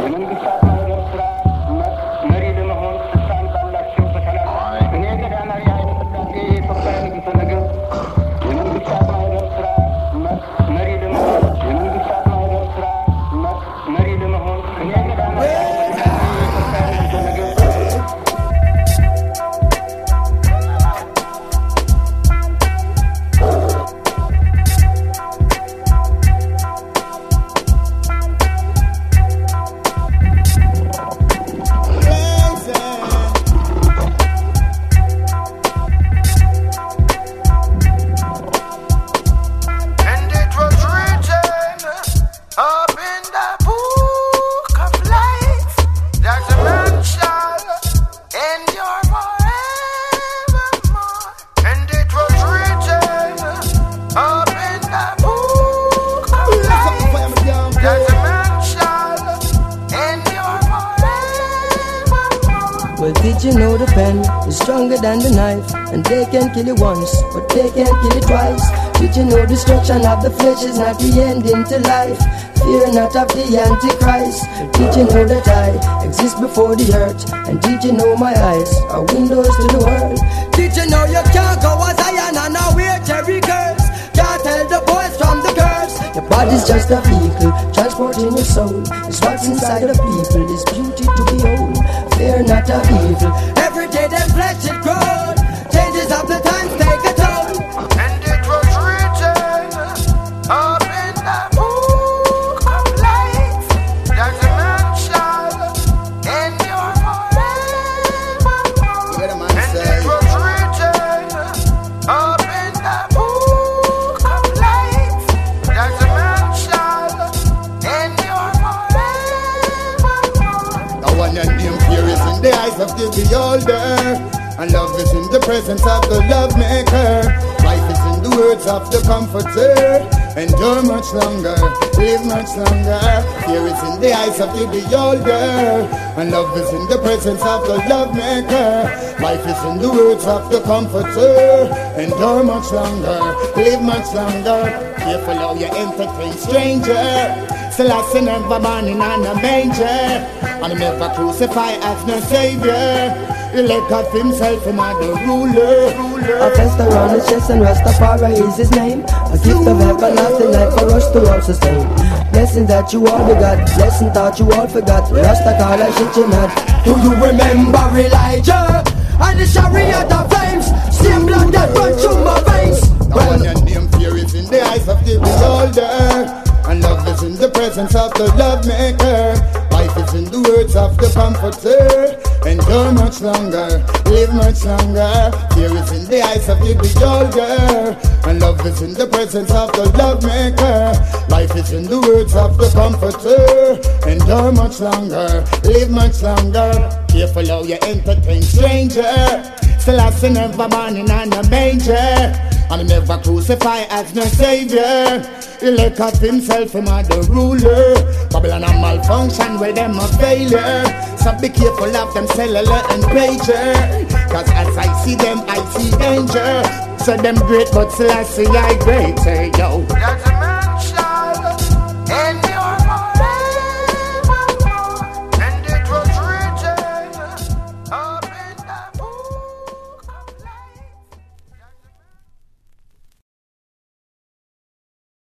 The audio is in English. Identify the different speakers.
Speaker 1: Well, did you know the pen is stronger than the knife? And they can kill you once, but they can't kill you twice. Did you know destruction of the flesh is not the end into life? Fear not of the Antichrist. Did you know that I exist before the earth? And did you know my eyes are windows to the world? Did you know you can't go as Zion and now wear Jerry curse? Can't tell the boys from the girls. Your body's just a vehicle, transporting your soul. It's what's inside of people, is beauty to behold. Fear not of evil, every day their flesh it grows. Changes of the times take a toll.
Speaker 2: And it was written up in the book of life that a man shall endure forevermore. And it was written up in the book of life that a man shall endure forevermore.
Speaker 3: Now one and name fear is in the eyes of the beholder, and love is in the presence of the love maker. Life is in the words of the comforter. Endure much longer, live much longer. Fear is in the eyes of the beholder, and love is in the presence of the love maker. Life is in the words of the comforter. Endure much longer, live much longer. Careful how you entertain stranger. Selassie never born in a manger, and he never crucified as no savior. He let off himself from the ruler.
Speaker 1: A fest around his chest and Rastafari is his name. A gift of everlasting life for us to all sustain. Blessing that you all begot, blessing that you all forgot. Rastafari shit you not. Do you remember Elijah and the chariot of flames? Same blood that run through my veins.
Speaker 3: Well, your name fear is in the eyes of the beholder, and love is in the presence of the love maker. Life is in the words of the comforter. Endure much longer, live much longer. Fear is in the eyes of the beholder, and love is in the presence of the love maker. Life is in the words of the comforter. Endure much longer, live much longer. Careful how you entertain stranger. Selassie never born in a manger, and he never crucified as no savior. He let off himself from the ruler. Babylon a malfunction where them a failure. So be careful of them cellular and pager, cause as I see them I see danger. So them great but Selassie I greater, yo.